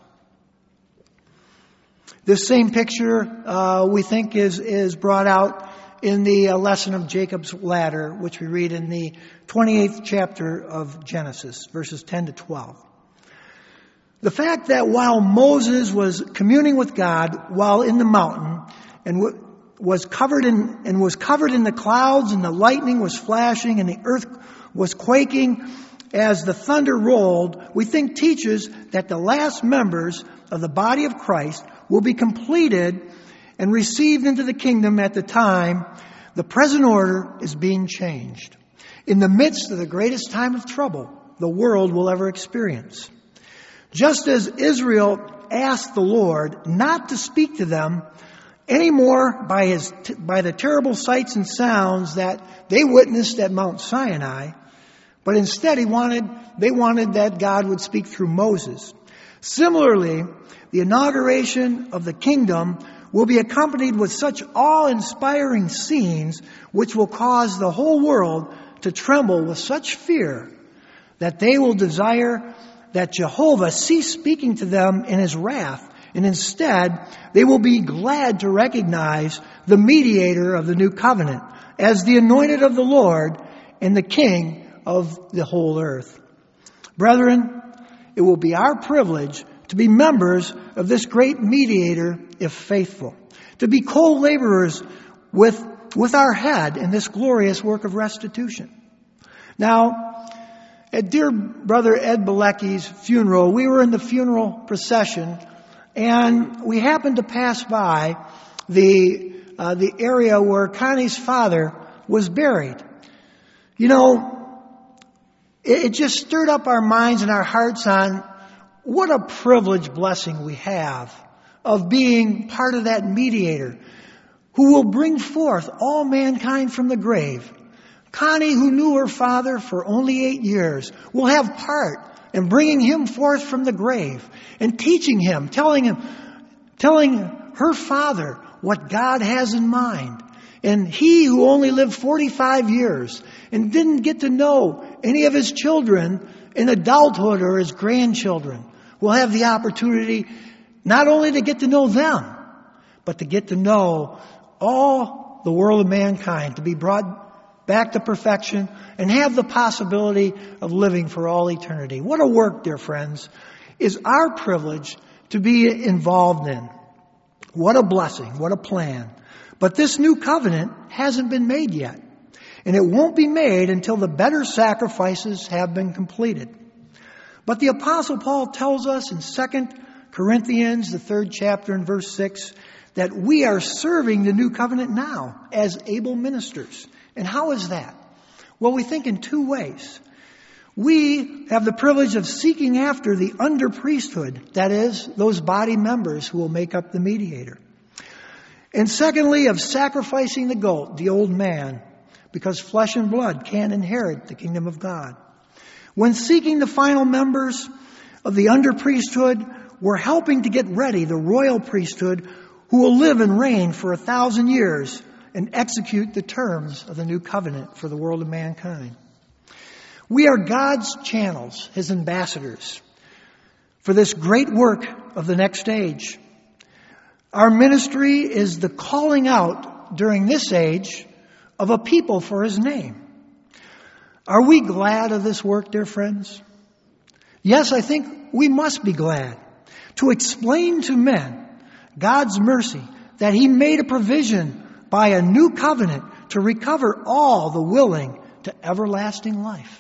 This same picture, we think, is brought out in the lesson of Jacob's ladder, which we read in the 28th chapter of Genesis, verses 10 to 12. The fact that while Moses was communing with God while in the mountain and was covered in the clouds, and the lightning was flashing and the earth was quaking as the thunder rolled, we think teaches that the last members of the body of Christ will be completed and received into the kingdom at the time the present order is being changed, in the midst of the greatest time of trouble the world will ever experience. Just as Israel asked the Lord not to speak to them anymore by the terrible sights and sounds that they witnessed at Mount Sinai, but instead they wanted that God would speak through Moses. Similarly, the inauguration of the kingdom will be accompanied with such awe-inspiring scenes which will cause the whole world to tremble with such fear that they will desire that Jehovah cease speaking to them in his wrath, and instead they will be glad to recognize the mediator of the new covenant as the anointed of the Lord and the King of the whole earth. Brethren, it will be our privilege to be members of this great mediator if faithful, to be co-laborers with our head in this glorious work of restitution. Now, at dear brother Ed Bilecki's funeral, we were in the funeral procession, and we happened to pass by the area where Connie's father was buried. You know, it just stirred up our minds and our hearts on what a privileged blessing we have of being part of that mediator who will bring forth all mankind from the grave. Connie, who knew her father for only 8 years, will have part in bringing him forth from the grave and teaching him, telling her father what God has in mind. And he who only lived 45 years and didn't get to know any of his children in adulthood or his grandchildren will have the opportunity not only to get to know them, but to get to know all the world of mankind, to be brought back to perfection and have the possibility of living for all eternity. What a work, dear friends, is our privilege to be involved in. What a blessing, what a plan. But this new covenant hasn't been made yet. And it won't be made until the better sacrifices have been completed. But the Apostle Paul tells us in 2 Corinthians, the 3rd chapter and verse 6, that we are serving the new covenant now as able ministers. And how is that? Well, we think in 2 ways. We have the privilege of seeking after the under priesthood, that is, those body members who will make up the mediator. And secondly, of sacrificing the goat, the old man, because flesh and blood can't inherit the kingdom of God. When seeking the final members of the under priesthood, we're helping to get ready the royal priesthood who will live and reign for 1,000 years and execute the terms of the new covenant for the world of mankind. We are God's channels, His ambassadors, for this great work of the next age. Our ministry is the calling out during this age of a people for His name. Are we glad of this work, dear friends? Yes, I think we must be glad to explain to men God's mercy, that He made a provision by a new covenant to recover all the willing to everlasting life.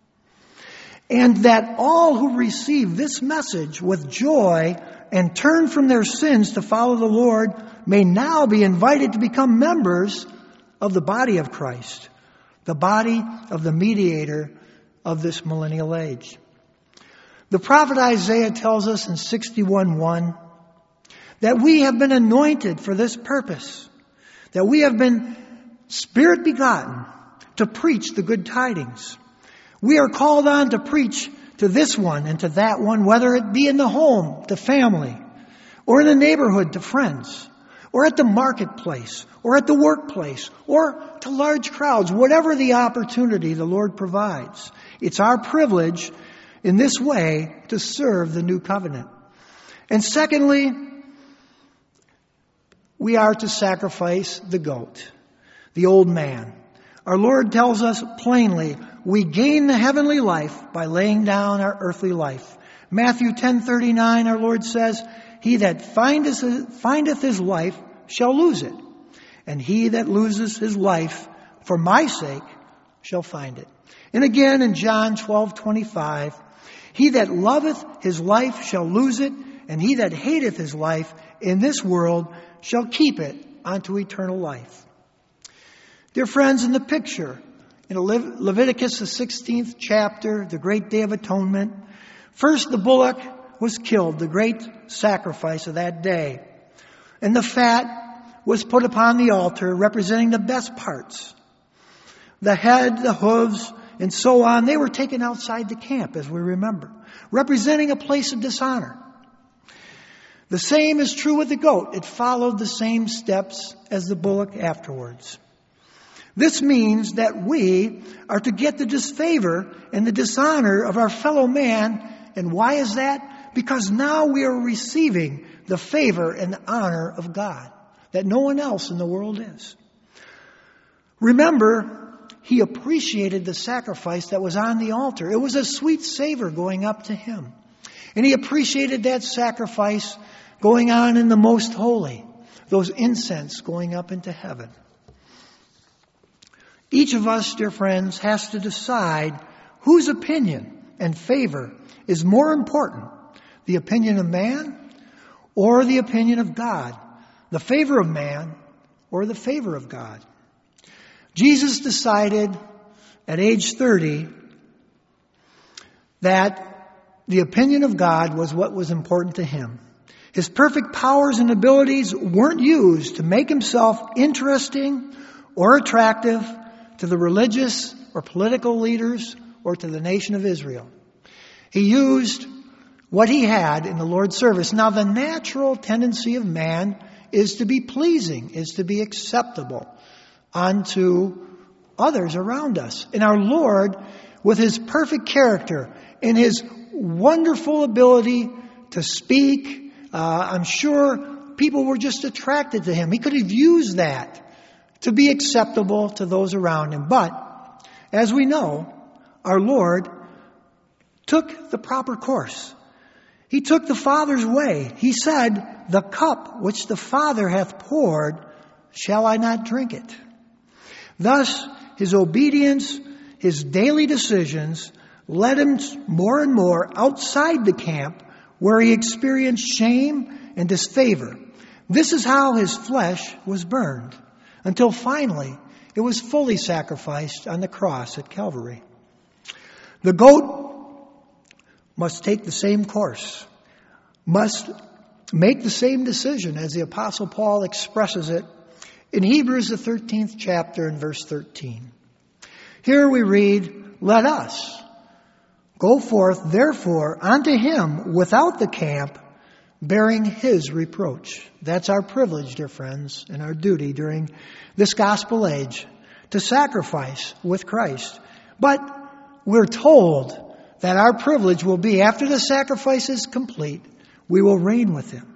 And that all who receive this message with joy and turn from their sins to follow the Lord may now be invited to become members of the body of Christ, the body of the mediator of this millennial age. The prophet Isaiah tells us in 61:1 that we have been anointed for this purpose, that we have been Spirit begotten to preach the good tidings. We are called on to preach to this one and to that one, whether it be in the home to family, or in the neighborhood to friends, or at the marketplace, or at the workplace, or to large crowds, whatever the opportunity the Lord provides. It's our privilege in this way to serve the new covenant. And secondly, we are to sacrifice the goat, the old man. Our Lord tells us plainly, we gain the heavenly life by laying down our earthly life. Matthew 10:39, our Lord says, he that findeth his life shall lose it, and he that loses his life for my sake shall find it. And again in John 12:25, he that loveth his life shall lose it, and he that hateth his life in this world shall keep it unto eternal life. Dear friends, in the picture, in Leviticus, the 16th chapter, the great Day of Atonement, first the bullock was killed, the great sacrifice of that day. And the fat was put upon the altar, representing the best parts. The head, the hooves, and so on, they were taken outside the camp, as we remember, representing a place of dishonor. The same is true with the goat. It followed the same steps as the bullock afterwards. This means that we are to get the disfavor and the dishonor of our fellow man. And why is that? Because now we are receiving the favor and the honor of God that no one else in the world is. Remember, He appreciated the sacrifice that was on the altar. It was a sweet savor going up to Him. And He appreciated that sacrifice going on in the most holy, those incense going up into heaven. Each of us, dear friends, has to decide whose opinion and favor is more important, the opinion of man or the opinion of God, the favor of man or the favor of God. Jesus decided at age 30 that the opinion of God was what was important to him. His perfect powers and abilities weren't used to make himself interesting or attractive to the religious or political leaders or to the nation of Israel. He used what he had in the Lord's service. Now, the natural tendency of man is to be pleasing, is to be acceptable unto others around us. And our Lord, with his perfect character and his wonderful ability to speak, I'm sure people were just attracted to him. He could have used that to be acceptable to those around him. But, as we know, our Lord took the proper course. He took the Father's way. He said, "The cup which the Father hath poured, shall I not drink it?" Thus, his obedience, his daily decisions, led him more and more outside the camp, where he experienced shame and disfavor. This is how his flesh was burned, until finally it was fully sacrificed on the cross at Calvary. The goat must take the same course, must make the same decision, as the Apostle Paul expresses it in Hebrews, the 13th chapter, and verse 13. Here we read, "Let us go forth, therefore, unto him without the camp, bearing his reproach." That's our privilege, dear friends, and our duty during this gospel age, to sacrifice with Christ. But we're told that our privilege will be, after the sacrifice is complete, we will reign with him.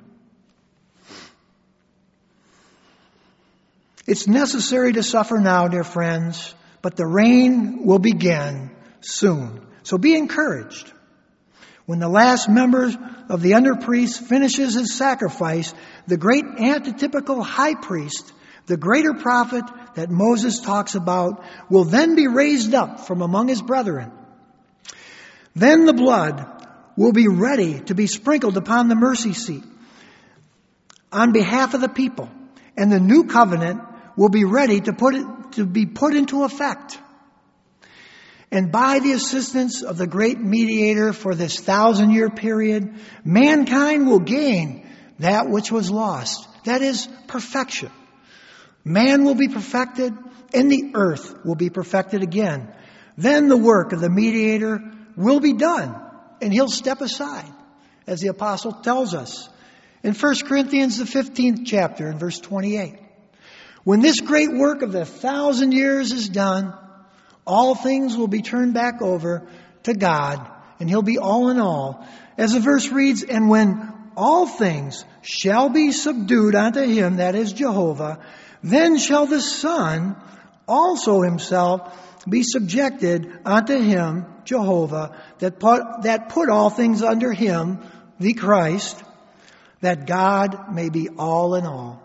It's necessary to suffer now, dear friends, but the reign will begin soon. So be encouraged. When the last member of the under-priest finishes his sacrifice, the great antitypical high priest, the greater prophet that Moses talks about, will then be raised up from among his brethren. Then the blood will be ready to be sprinkled upon the mercy seat on behalf of the people, and the new covenant will be ready to be put into effect. And by the assistance of the great mediator for this 1,000-year period, mankind will gain that which was lost. That is perfection. Man will be perfected, and the earth will be perfected again. Then the work of the mediator will be done, and he'll step aside, as the apostle tells us in 1 Corinthians, the 15th chapter, and verse 28. When this great work of the 1,000 years is done, all things will be turned back over to God, and he'll be all in all. As the verse reads, "And when all things shall be subdued unto him," that is Jehovah, "then shall the Son also himself be subjected unto him," Jehovah, that put all things under him, the Christ, that God may be all in all.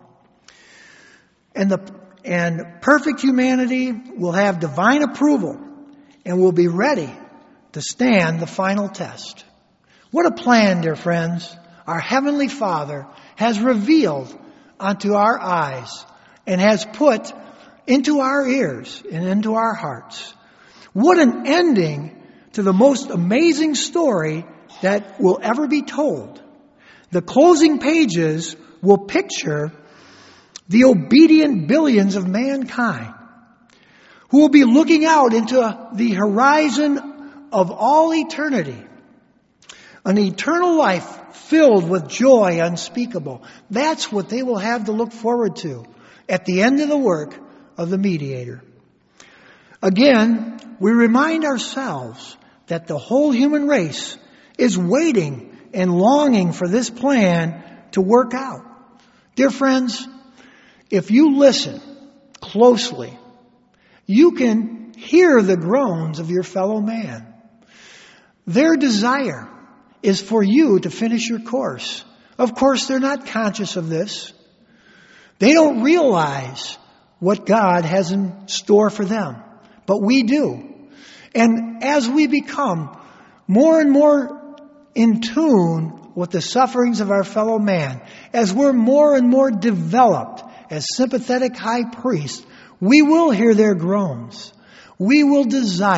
And perfect humanity will have divine approval and will be ready to stand the final test. What a plan, dear friends, our Heavenly Father has revealed unto our eyes and has put into our ears and into our hearts. What an ending to the most amazing story that will ever be told. The closing pages will picture the obedient billions of mankind who will be looking out into the horizon of all eternity. An eternal life filled with joy unspeakable. That's what they will have to look forward to at the end of the work of the mediator. Again, we remind ourselves that the whole human race is waiting and longing for this plan to work out. Dear friends, if you listen closely, you can hear the groans of your fellow man. Their desire is for you to finish your course. Of course, they're not conscious of this. They don't realize what God has in store for them, but we do. And as we become more and more in tune with the sufferings of our fellow man, as we're more and more developed as sympathetic high priests, we will hear their groans. We will desire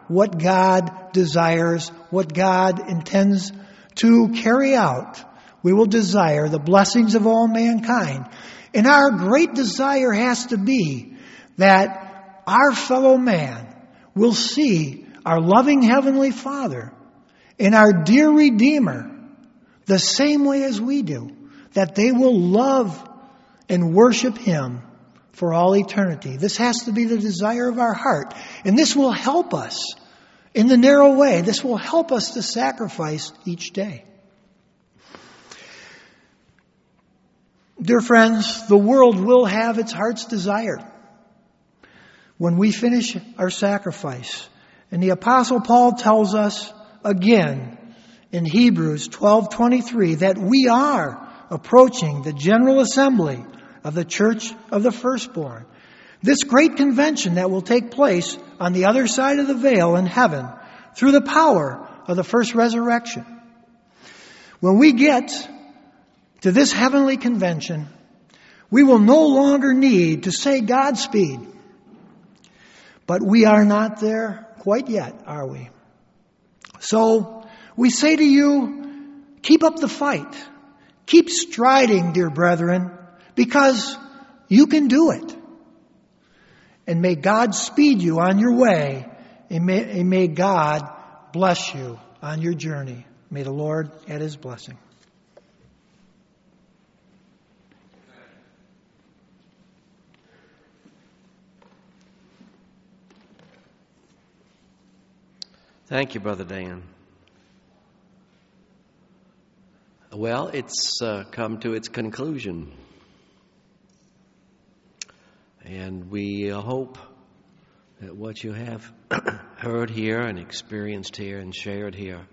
what God desires, what God intends to carry out. We will desire the blessings of all mankind. And our great desire has to be that our fellow man will see our loving Heavenly Father and our dear Redeemer the same way as we do. That they will love and worship Him for all eternity. This has to be the desire of our heart. And this will help us in the narrow way. This will help us to sacrifice each day. Dear friends, the world will have its heart's desire when we finish our sacrifice. And the Apostle Paul tells us again in Hebrews 12:23 that we are approaching the general assembly of the church of the firstborn. This great convention that will take place on the other side of the veil in heaven through the power of the first resurrection. When we get to this heavenly convention, we will no longer need to say Godspeed. But we are not there quite yet, are we? So we say to you, keep up the fight. Keep striding, dear brethren, because you can do it. And may God speed you on your way, and may God bless you on your journey. May the Lord add His blessing. Thank you, Brother Dan. Well, it's come to its conclusion. And we hope that what you have heard here and experienced here and shared here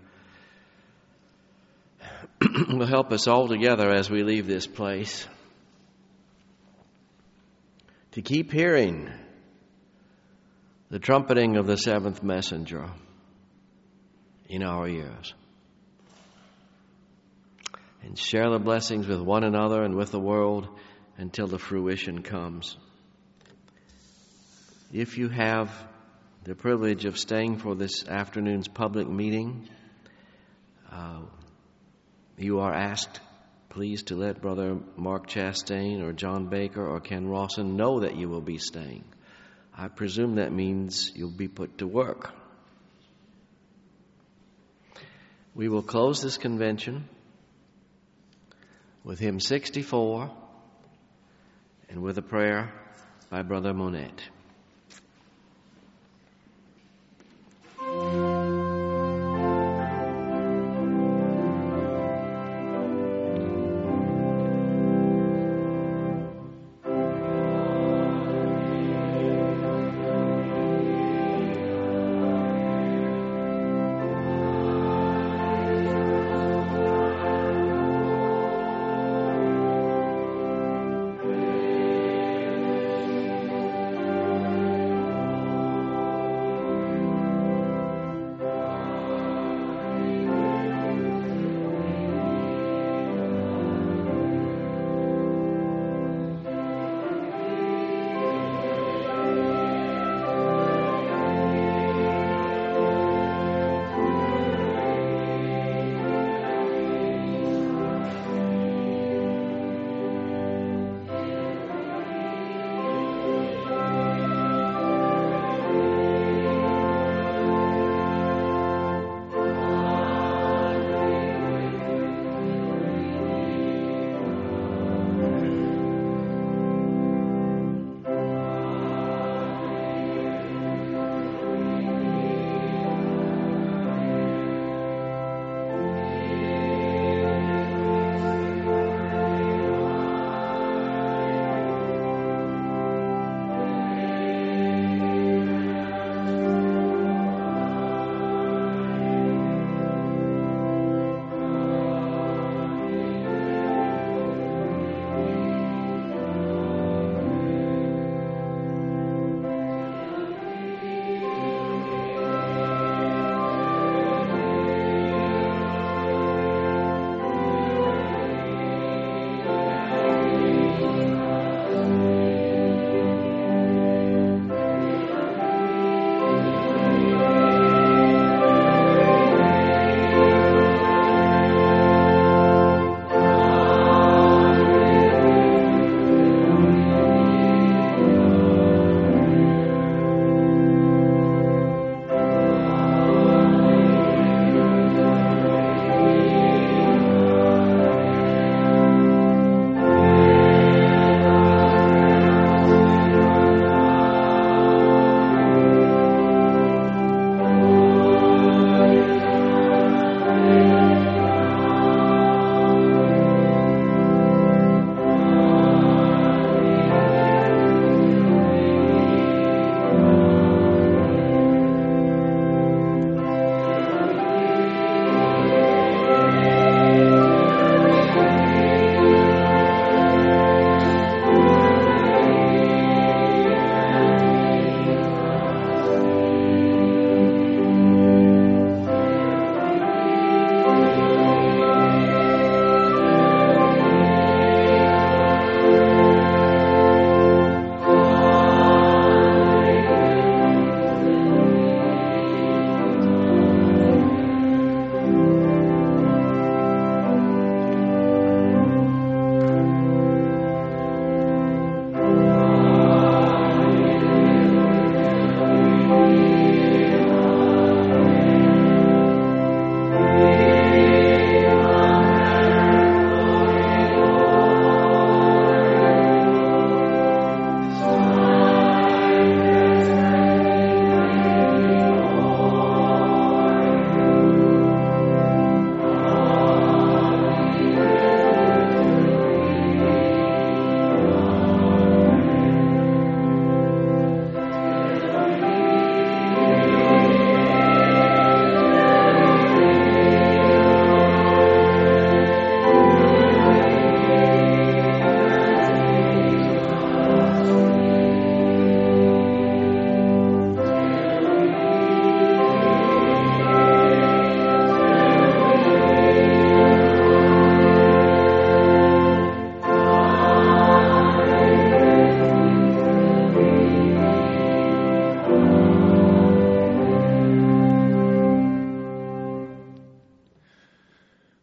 will help us all together as we leave this place to keep hearing the trumpeting of the seventh messenger in our ears, and share the blessings with one another and with the world until the fruition comes. If you have the privilege of staying for this afternoon's public meeting, you are asked, please, to let Brother Mark Chastain or John Baker or Ken Rawson know that you will be staying. I presume that means you'll be put to work. We will close this convention with hymn 64 and with a prayer by Brother Monette.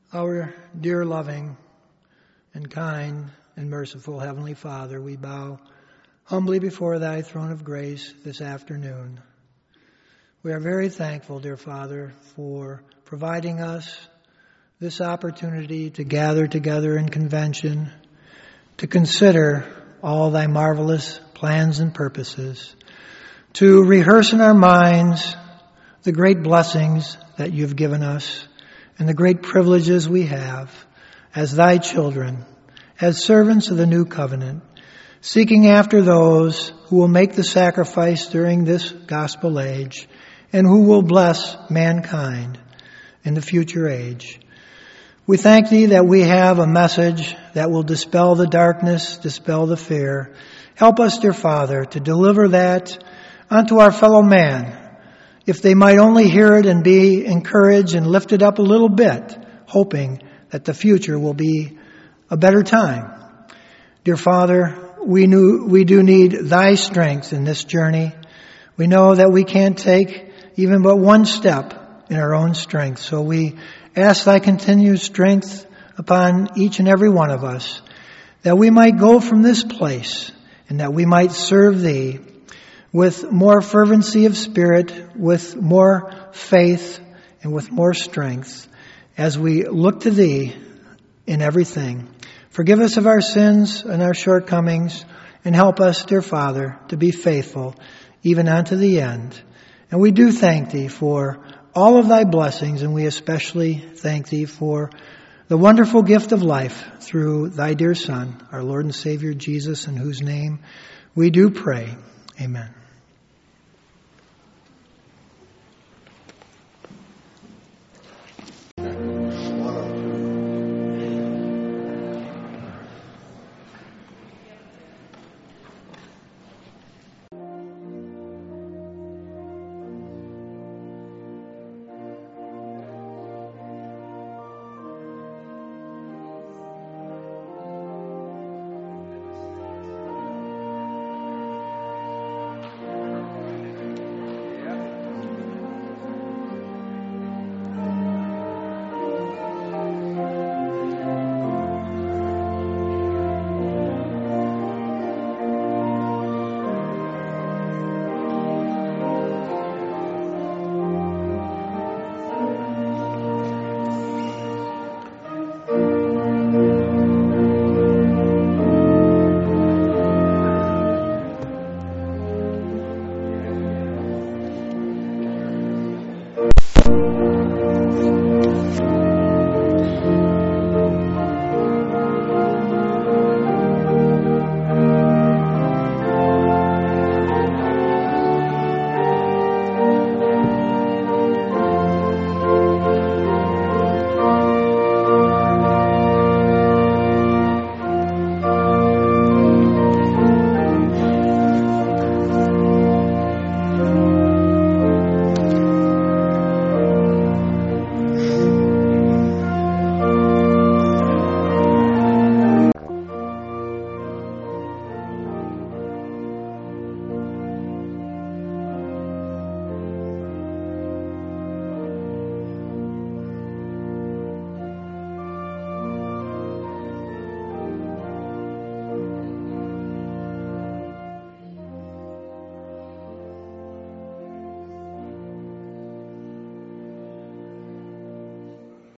Our dear, loving, and kind and merciful Heavenly Father, we bow humbly before Thy throne of grace this afternoon. We are very thankful, dear Father, for providing us this opportunity to gather together in convention, to consider all Thy marvelous plans and purposes, to rehearse in our minds the great blessings that You've given us and the great privileges we have as Thy children, as servants of the new covenant, seeking after those who will make the sacrifice during this gospel age and who will bless mankind in the future age. We thank Thee that we have a message that will dispel the darkness, dispel the fear. Help us, dear Father, to deliver that unto our fellow man, if they might only hear it and be encouraged and lifted up a little bit, hoping that the future will be a better time. Dear Father, we do need Thy strength in this journey. We know that we can't take even but one step in our own strength. So we ask Thy continued strength upon each and every one of us, that we might go from this place and that we might serve Thee with more fervency of spirit, with more faith, and with more strength as we look to Thee in everything. Forgive us of our sins and our shortcomings, and help us, dear Father, to be faithful even unto the end. And we do thank Thee for all of Thy blessings, and we especially thank Thee for the wonderful gift of life through Thy dear Son, our Lord and Savior Jesus, in whose name we do pray. Amen.